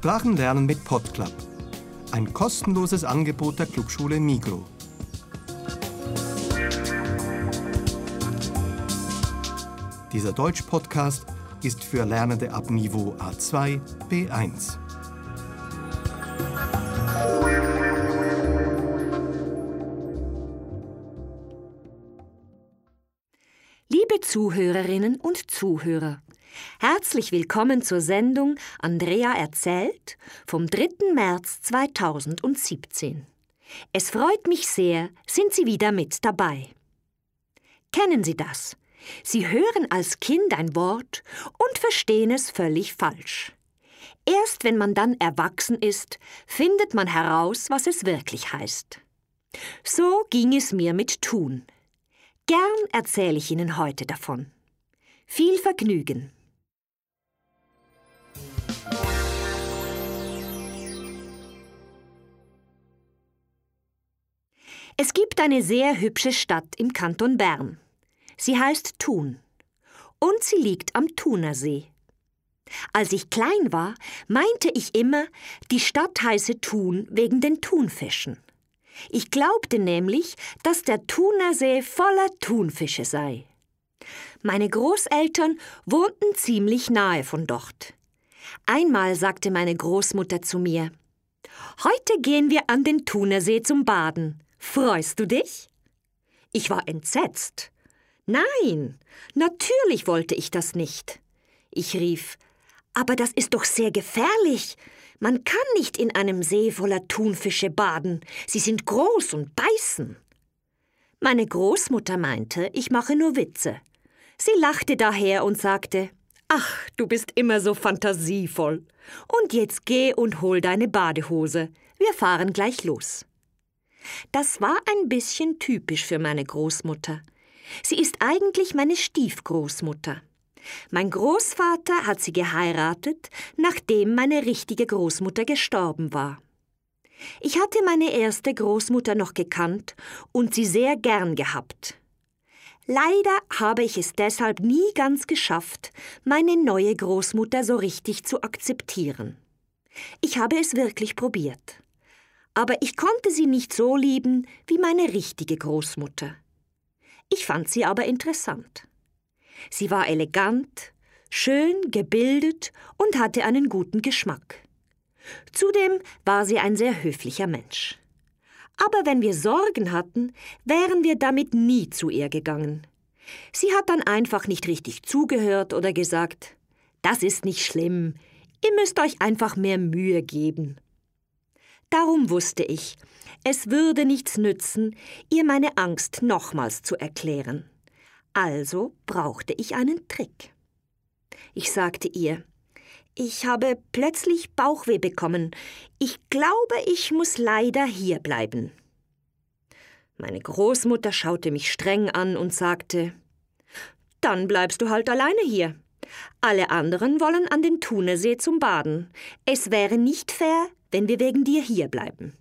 Sprachenlernen mit PodClub. Ein kostenloses Angebot der Clubschule Migros. Dieser Deutsch-Podcast ist für Lernende ab Niveau A2, B1. Liebe Zuhörerinnen und Zuhörer, herzlich willkommen zur Sendung Andrea erzählt vom 3. März 2017. Es freut mich sehr, sind Sie wieder mit dabei. Kennen Sie das? Sie hören als Kind ein Wort und verstehen es völlig falsch. Erst wenn man dann erwachsen ist, findet man heraus, was es wirklich heißt. So ging es mir mit Tun. Gern erzähle ich Ihnen heute davon. Viel Vergnügen! Es gibt eine sehr hübsche Stadt im Kanton Bern. Sie heißt Thun und sie liegt am Thunersee. Als ich klein war, meinte ich immer, die Stadt heiße Thun wegen den Thunfischen. Ich glaubte nämlich, dass der Thunersee voller Thunfische sei. Meine Großeltern wohnten ziemlich nahe von dort. Einmal sagte meine Großmutter zu mir: »Heute gehen wir an den Thunersee zum Baden. Freust du dich?« Ich war entsetzt. Nein, natürlich wollte ich das nicht. Ich rief: »Aber das ist doch sehr gefährlich. Man kann nicht in einem See voller Thunfische baden. Sie sind groß und beißen.« Meine Großmutter meinte, ich mache nur Witze. Sie lachte daher und sagte: »Ach, du bist immer so fantasievoll. Und jetzt geh und hol deine Badehose. Wir fahren gleich los.« Das war ein bisschen typisch für meine Großmutter. Sie ist eigentlich meine Stiefgroßmutter. Mein Großvater hat sie geheiratet, nachdem meine richtige Großmutter gestorben war. Ich hatte meine erste Großmutter noch gekannt und sie sehr gern gehabt. Leider habe ich es deshalb nie ganz geschafft, meine neue Großmutter so richtig zu akzeptieren. Ich habe es wirklich probiert. Aber ich konnte sie nicht so lieben wie meine richtige Großmutter. Ich fand sie aber interessant. Sie war elegant, schön, gebildet und hatte einen guten Geschmack. Zudem war sie ein sehr höflicher Mensch. Aber wenn wir Sorgen hatten, wären wir damit nie zu ihr gegangen. Sie hat dann einfach nicht richtig zugehört oder gesagt: »Das ist nicht schlimm, ihr müsst euch einfach mehr Mühe geben.« Darum wusste ich, es würde nichts nützen, ihr meine Angst nochmals zu erklären. Also brauchte ich einen Trick. Ich sagte ihr: »Ich habe plötzlich Bauchweh bekommen. Ich glaube, ich muss leider hier bleiben.« Meine Großmutter schaute mich streng an und sagte: »Dann bleibst du halt alleine hier. Alle anderen wollen an den Thunersee zum Baden. Es wäre nicht fair, wenn wir wegen dir hier bleiben.«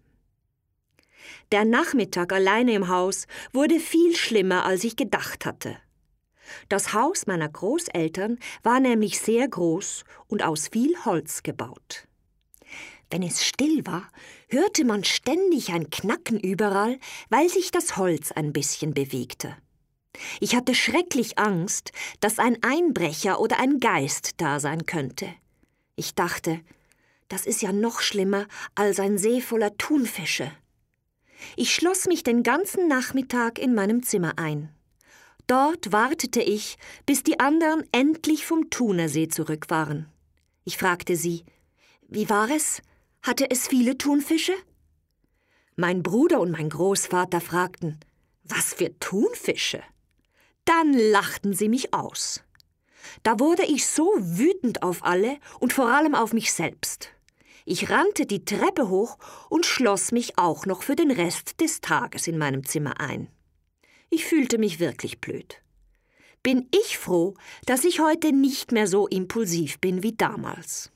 Der Nachmittag alleine im Haus wurde viel schlimmer, als ich gedacht hatte. Das Haus meiner Großeltern war nämlich sehr groß und aus viel Holz gebaut. Wenn es still war, hörte man ständig ein Knacken überall, weil sich das Holz ein bisschen bewegte. Ich hatte schrecklich Angst, dass ein Einbrecher oder ein Geist da sein könnte. Ich dachte, das ist ja noch schlimmer als ein See voller Thunfische. Ich schloss mich den ganzen Nachmittag in meinem Zimmer ein. Dort wartete ich, bis die anderen endlich vom Thunersee zurück waren. Ich fragte sie: »Wie war es? Hatte es viele Thunfische?« Mein Bruder und mein Großvater fragten: »Was für Thunfische?« Dann lachten sie mich aus. Da wurde ich so wütend auf alle und vor allem auf mich selbst. Ich rannte die Treppe hoch und schloss mich auch noch für den Rest des Tages in meinem Zimmer ein. Ich fühlte mich wirklich blöd. Bin ich froh, dass ich heute nicht mehr so impulsiv bin wie damals.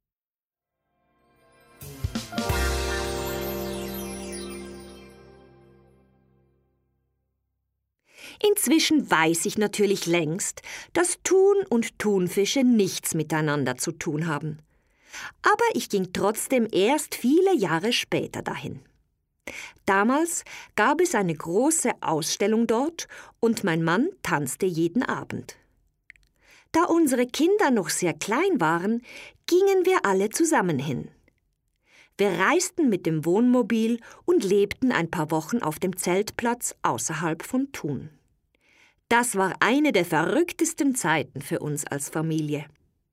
Inzwischen weiß ich natürlich längst, dass Thun und Thunfische nichts miteinander zu tun haben. Aber ich ging trotzdem erst viele Jahre später dahin. Damals gab es eine große Ausstellung dort und mein Mann tanzte jeden Abend. Da unsere Kinder noch sehr klein waren, gingen wir alle zusammen hin. Wir reisten mit dem Wohnmobil und lebten ein paar Wochen auf dem Zeltplatz außerhalb von Thun. Das war eine der verrücktesten Zeiten für uns als Familie.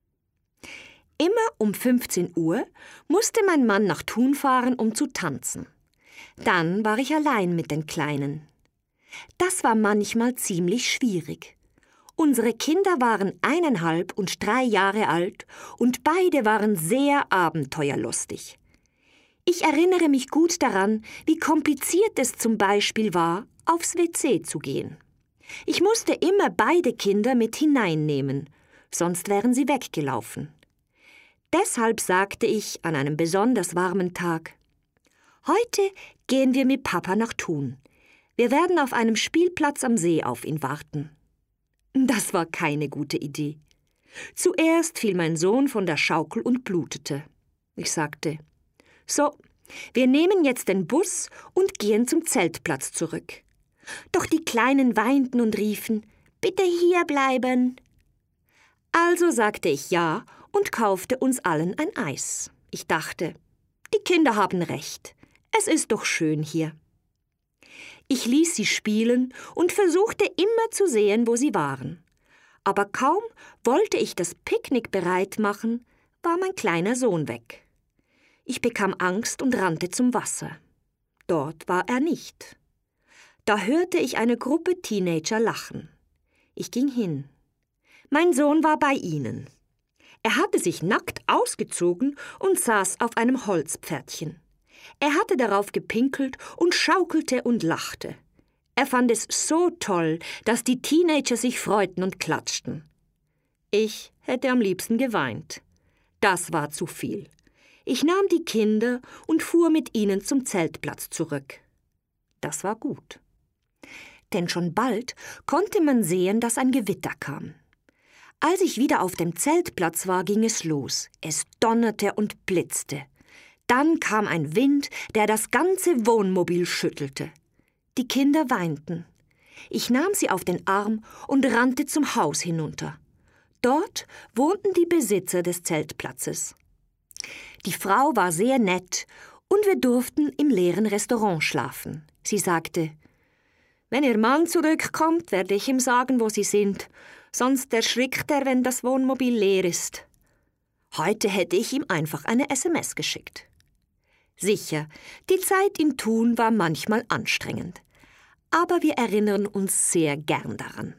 Immer um 15 Uhr musste mein Mann nach Thun fahren, um zu tanzen. Dann war ich allein mit den Kleinen. Das war manchmal ziemlich schwierig. Unsere Kinder waren 1,5 und 3 Jahre alt und beide waren sehr abenteuerlustig. Ich erinnere mich gut daran, wie kompliziert es zum Beispiel war, aufs WC zu gehen. Ich musste immer beide Kinder mit hineinnehmen, sonst wären sie weggelaufen. Deshalb sagte ich an einem besonders warmen Tag: »Heute gehen wir mit Papa nach Thun. Wir werden auf einem Spielplatz am See auf ihn warten.« Das war keine gute Idee. Zuerst fiel mein Sohn von der Schaukel und blutete. Ich sagte: »So, wir nehmen jetzt den Bus und gehen zum Zeltplatz zurück.« Doch die Kleinen weinten und riefen: »Bitte hier bleiben!« Also sagte ich ja und kaufte uns allen ein Eis. Ich dachte, die Kinder haben recht. Es ist doch schön hier. Ich ließ sie spielen und versuchte immer zu sehen, wo sie waren. Aber kaum wollte ich das Picknick bereit machen, war mein kleiner Sohn weg. Ich bekam Angst und rannte zum Wasser. Dort war er nicht. Da hörte ich eine Gruppe Teenager lachen. Ich ging hin. Mein Sohn war bei ihnen. Er hatte sich nackt ausgezogen und saß auf einem Holzpferdchen. Er hatte darauf gepinkelt und schaukelte und lachte. Er fand es so toll, dass die Teenager sich freuten und klatschten. Ich hätte am liebsten geweint. Das war zu viel. Ich nahm die Kinder und fuhr mit ihnen zum Zeltplatz zurück. Das war gut. Denn schon bald konnte man sehen, dass ein Gewitter kam. Als ich wieder auf dem Zeltplatz war, ging es los. Es donnerte und blitzte. Dann kam ein Wind, der das ganze Wohnmobil schüttelte. Die Kinder weinten. Ich nahm sie auf den Arm und rannte zum Haus hinunter. Dort wohnten die Besitzer des Zeltplatzes. Die Frau war sehr nett und wir durften im leeren Restaurant schlafen. Sie sagte: »Wenn Ihr Mann zurückkommt, werde ich ihm sagen, wo Sie sind. Sonst erschrickt er, wenn das Wohnmobil leer ist.« Heute hätte ich ihm einfach eine SMS geschickt. Sicher, die Zeit in Thun war manchmal anstrengend. Aber wir erinnern uns sehr gern daran.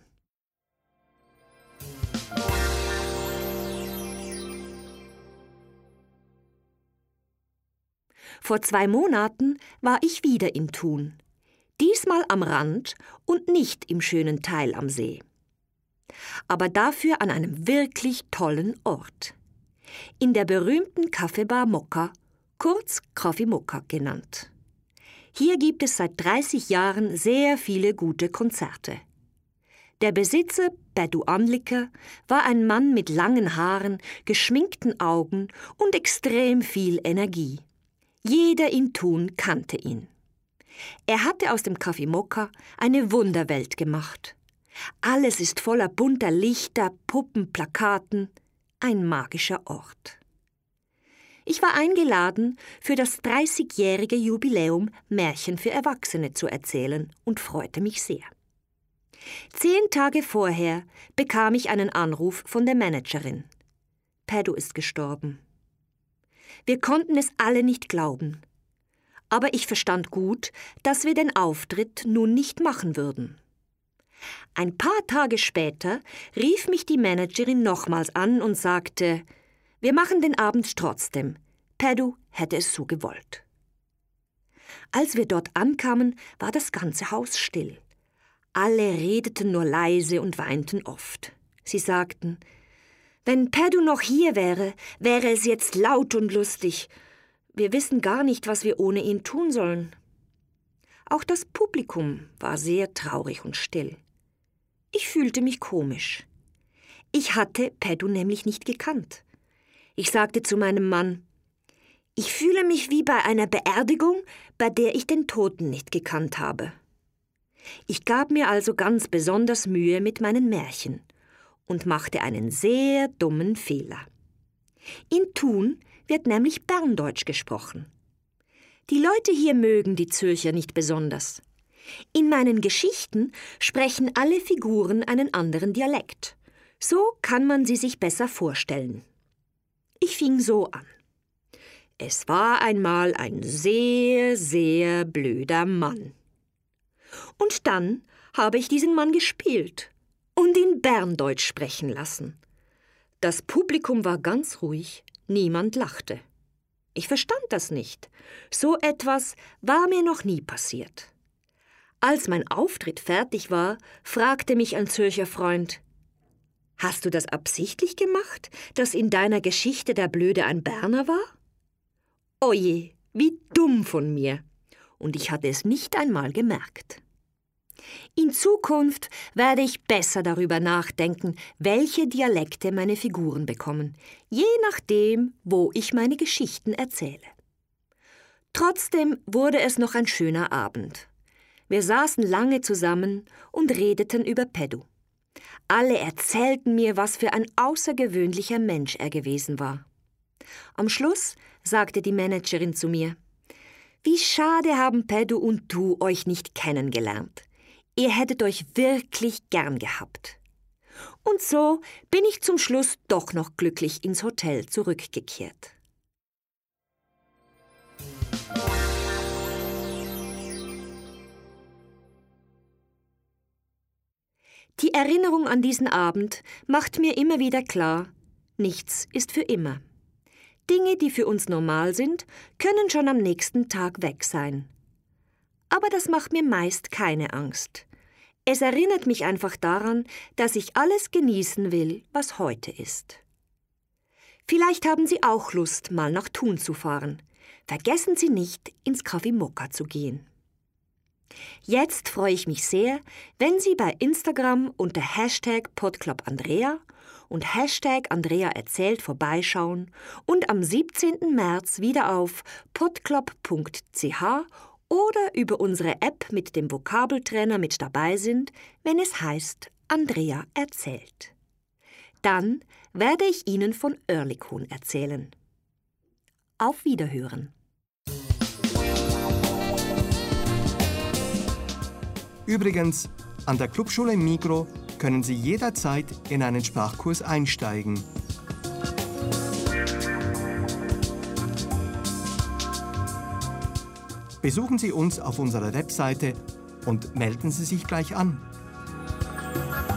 Vor 2 Monaten war ich wieder in Thun. Diesmal am Rand und nicht im schönen Teil am See. Aber dafür an einem wirklich tollen Ort. In der berühmten Kaffeebar Mokka, kurz Coffee Mokka genannt. Hier gibt es seit 30 Jahren sehr viele gute Konzerte. Der Besitzer, Peddu Anliker, war ein Mann mit langen Haaren, geschminkten Augen und extrem viel Energie. Jeder in Thun kannte ihn. Er hatte aus dem Coffee Mokka eine Wunderwelt gemacht. Alles ist voller bunter Lichter, Puppen, Plakaten. Ein magischer Ort. Ich war eingeladen, für das 30-jährige Jubiläum Märchen für Erwachsene zu erzählen und freute mich sehr. 10 Tage vorher bekam ich einen Anruf von der Managerin. Peddu ist gestorben. Wir konnten es alle nicht glauben. Aber ich verstand gut, dass wir den Auftritt nun nicht machen würden. Ein paar Tage später rief mich die Managerin nochmals an und sagte: »Wir machen den Abend trotzdem. Peddu hätte es so gewollt.« Als wir dort ankamen, war das ganze Haus still. Alle redeten nur leise und weinten oft. Sie sagten: »Wenn Peddu noch hier wäre, wäre es jetzt laut und lustig. Wir wissen gar nicht, was wir ohne ihn tun sollen.« Auch das Publikum war sehr traurig und still. Ich fühlte mich komisch. Ich hatte Peddu nämlich nicht gekannt. Ich sagte zu meinem Mann: Ich fühle mich wie bei einer Beerdigung, bei der ich den Toten nicht gekannt habe. Ich gab mir also ganz besonders Mühe mit meinen Märchen und machte einen sehr dummen Fehler. In Thun wird nämlich Berndeutsch gesprochen. Die Leute hier mögen die Zürcher nicht besonders. In meinen Geschichten sprechen alle Figuren einen anderen Dialekt. So kann man sie sich besser vorstellen. Ich fing so an. Es war einmal ein sehr, sehr blöder Mann. Und dann habe ich diesen Mann gespielt und ihn Berndeutsch sprechen lassen. Das Publikum war ganz ruhig, niemand lachte. Ich verstand das nicht. So etwas war mir noch nie passiert. Als mein Auftritt fertig war, fragte mich ein Zürcher Freund: Hast du das absichtlich gemacht, dass in deiner Geschichte der Blöde ein Berner war? Oje, wie dumm von mir. Und ich hatte es nicht einmal gemerkt. In Zukunft werde ich besser darüber nachdenken, welche Dialekte meine Figuren bekommen, je nachdem, wo ich meine Geschichten erzähle. Trotzdem wurde es noch ein schöner Abend. Wir saßen lange zusammen und redeten über Peddu. Alle erzählten mir, was für ein außergewöhnlicher Mensch er gewesen war. Am Schluss sagte die Managerin zu mir: Wie schade haben Peddu und du euch nicht kennengelernt. Ihr hättet euch wirklich gern gehabt. Und so bin ich zum Schluss doch noch glücklich ins Hotel zurückgekehrt. Die Erinnerung an diesen Abend macht mir immer wieder klar: Nichts ist für immer. Dinge, die für uns normal sind, können schon am nächsten Tag weg sein. Aber das macht mir meist keine Angst. Es erinnert mich einfach daran, dass ich alles genießen will, was heute ist. Vielleicht haben Sie auch Lust, mal nach Thun zu fahren. Vergessen Sie nicht, ins Café Mokka zu gehen. Jetzt freue ich mich sehr, wenn Sie bei Instagram unter #PodClubAndrea und #AndreaErzählt vorbeischauen und am 17. März wieder auf podclub.ch oder über unsere App mit dem Vokabeltrainer mit dabei sind, wenn es heißt Andrea erzählt. Dann werde ich Ihnen von Oerlikon erzählen. Auf Wiederhören. Übrigens, an der Clubschule Migros können Sie jederzeit in einen Sprachkurs einsteigen. Besuchen Sie uns auf unserer Webseite und melden Sie sich gleich an.